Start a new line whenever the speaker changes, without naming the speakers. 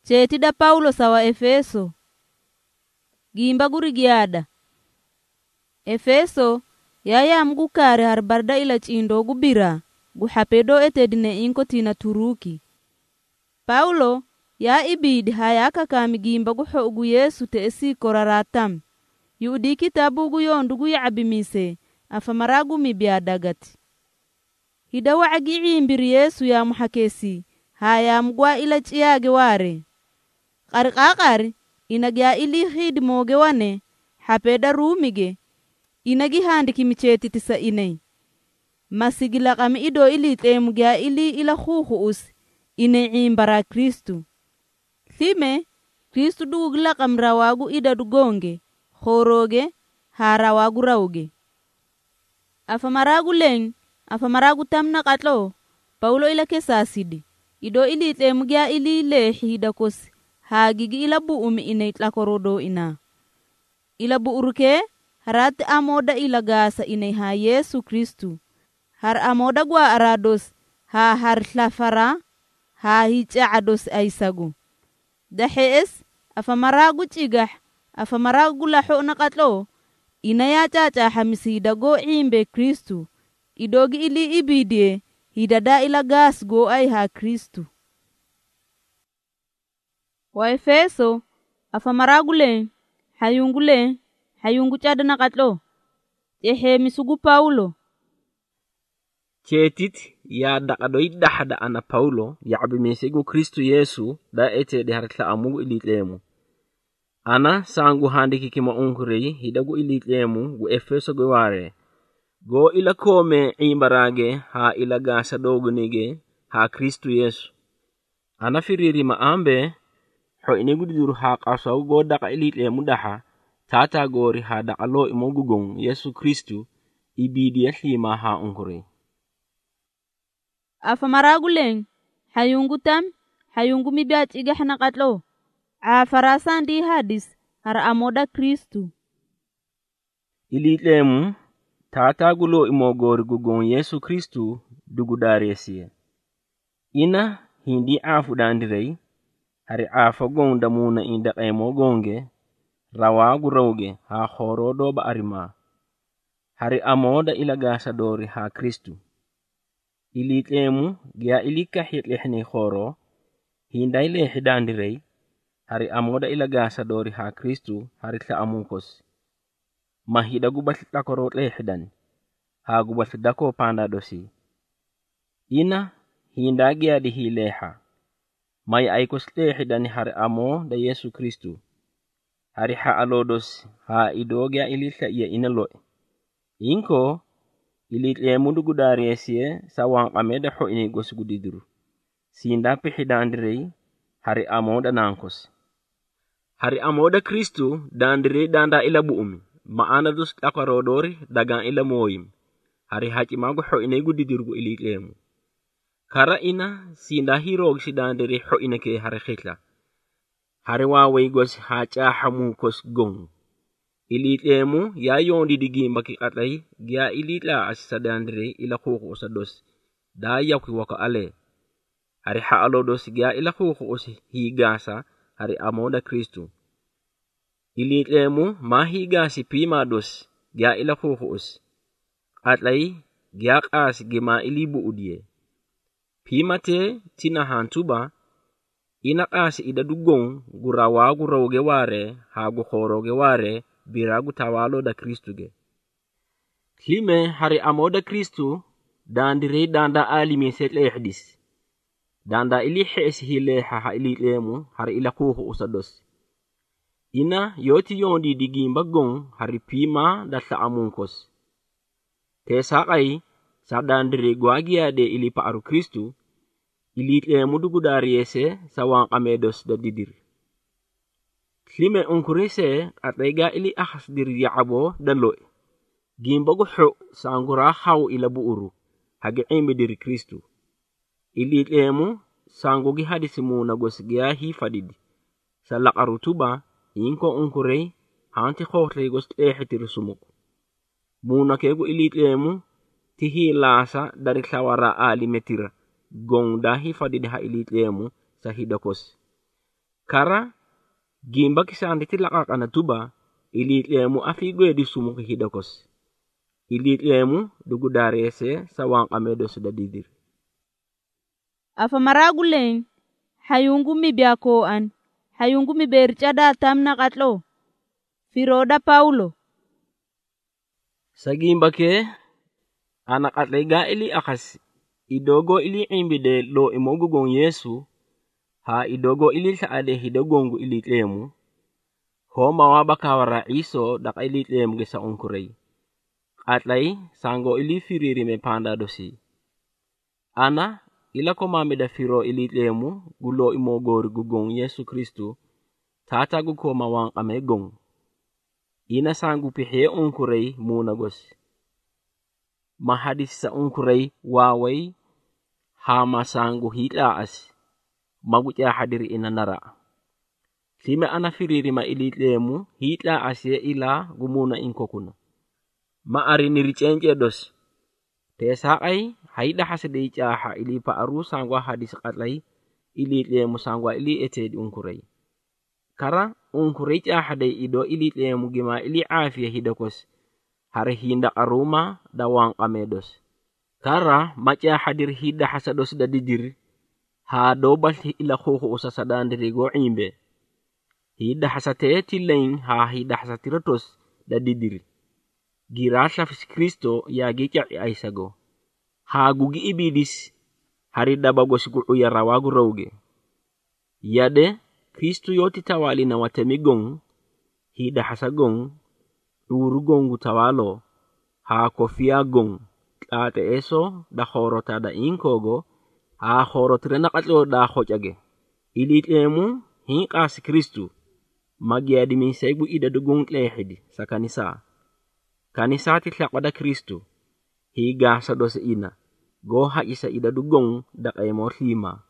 Chetida Paulo sawa Efeso. Gimba gurigiada. Efeso yaya mgukare harbarda ila chindo gubira guhapedo etedine inko tina Turuki. Paulo ya ibidi hayaka kami gimba guho ugu Yesu te esi koraratam. Yudi kitabu guyondu guyabimise afamaragu mibiadagati. Hidawa agi imbiri Yesu ya muhakesi haya mgwa ila chiage ware. Qarqaqar inagya ili khidmoge wane hapeda rumige inagi handi kimicheti tisa inay. Masigila kami ido ili temugya ili ila khukhus inay imbara Kristu. Thime Kristu dugla kamrawagu ida dugonge khoroge harawagu rauge. Afamaragu leng afamaragu tamna katlo Paulo ila kesasidi ido ili temugya ili lehida kosi hagigi ila buumi inay tlakorodo ina. Ila buuruke harati amoda ila gasa inay ha Yesu Kristu. Har amoda gwa arados ha har tlafara ha hicha ados aisagu. Dahes afamaragu chigah afamaragu laho nakatlo inaya chacha hamisida go imbe Kristu. Idogi ili ibidie hidada ila gas go ay ha Kristu. Wa Efeso afamaragule hayungu chada nakatlo ehe misugu Paulo
Chetit ya daqadoy dahada ana Paulo yabi mesego Kristu Yesu da ete de hartla amugu ilitlemu ana sangu handiki kima onkurei hidagu ilitlemu gu Efeso go ware go ila kome imbarage ha ila gasa dogunige ha Kristu Yesu ana firiri maambe ho inigudu duru ha qasaw go daqa ilitlemu daha tata gori ha daqalo imogugon Yesu Kristu ibidi yahlima ha onkurei
afamaraguleng hayungu mibiat igahna katlo afarasan di hadis har amoda Kristu
ilitlemu tata gulo imogori gugon Yesu Kristu dugudaresiye ina hindi afu dandirei hari afa gon damuna inda qaymo gonge rawagu rawge ha khorodo ba arima hari amoda ila gasa dori ha Kristu ilitlemu gya ilika hitlehni khoro hindai le hidandirei hari amoda ila gasa dori ha Kristu hari tla amukos mahida gubat takoro le hidan ha gubat dako panda dosi ina hinda gya di hileha may aikos le hidan hari amo da Yesu Kristu hari ha alodos ha idogya ilitla iya inalo inko ilitlemu dugudaresiye sawang ameda ho ini gosgudidur sinda pihidandrei hari amoda nankos hari amoda Kristu dandre danda ila buumi maana dus akarodori dagang ila moyim hari hakimago ho ini gudidirgu ilitlemu kara ina sinda hirog si dandre ho inake hari khitla hari wawe gos hacha hamukos gong ilitlemu ya yondi digimba ki atay gya ilitla asadandre ila khuku usados da yakwi waka ale hari haalodos gya ila khuku usi higasa hari amoda Kristu ilitlemu mahigasi pima dos gya ila khuku us atlay gya qas gima ilibu udie pimate tina hantuba ina qas ida dugong gurawagu rawge ware hagu khoroge ware biragu tawalo da Kristu ge. Klime hari amoda Kristu dandire danda alimi setle hadis. Danda ili hesi hileha ha ilitlemu hari ila kuhu usados. Ina yoti yondi digimba gong hari pima datla amunkos. Tesaqay sa dandire gwagia de ili paaru Kristu ilitlemu dugudariese sawang amedos da didir. Klime unkurese ataiga ili ahas diri yabo daloe. Gimbago ho sangura haw ila buuru. Hagi ime diri Kristu. Ili itlemu sangugi hadisimu na gosgia hi fadidi. Sa lakarutuba inko unkurei hanti khotle gos ehitiri sumuku. Muna kego ili itlemu tihi lasa dari klawara ali metira. Gong dahi fadidi ha ili itlemu sa hidakos. Kara gimba kisandi tilakak na tuba ilitlemu afigwe di sumuki hidakos. Ilitlemu dugudarese sa wang amedo suda didir.
Afa maragulen hayungu mi biakoan hayungu mi bercada tamna katlo firoda Paulo.
Sa gimba ke anak atlega ili akas idogo ili imbide lo imogugong Yesu ha idogo ili sa ade hidogongu ilitlemu ho mawaba kawara iso dak ilitlemu gesa ungkurei. Atlay sango ili firiri me panda dosi. Ana ila ko mamida firo ilitlemu gulo imogori gugong Yesu Kristu tatagu ko mawang amegong. Ina sangu pihe ungkurei munagos. Mahadis sa ungkurei waway hama sangu hitlaas magutya hadiri inanara. Sime ana firiri ma ilitlemu hitlaas ye ila gumuna inkokuna. Maari nirichenje dos. Tesa ay haida hasade chaha ili paaru sangwa hadis katlay ilitlemu sangwa ili ete di ungkurei. Kara ungkurei chaha de ido ilitlemu gima ili afia hidakos. Hari hinda aruma dawang amedos. Kara macha hadir hida hasados da didir. Ha dobal ila koko usasadan dirigo imbe. Hida hasate tilain ha hida hasatiratos da didir. Girasha fis Kristo ya gicha aisago. Ha gugi ibidis hari dabagos gu ya rawagu rawge. Yade Kristo yoti tawali na watemigong hida hasagong urugong tawalo ha kofia gong ate eso da horota da inkogo ha horotre nakatlo da hojage. Ilitlemu hinkas Kristo magyadi min segu ida dugong lehidi sa kanisa. Kanisa titlak pada Kristo higa sa dose ina goha isa ida dugong da kay mo 5.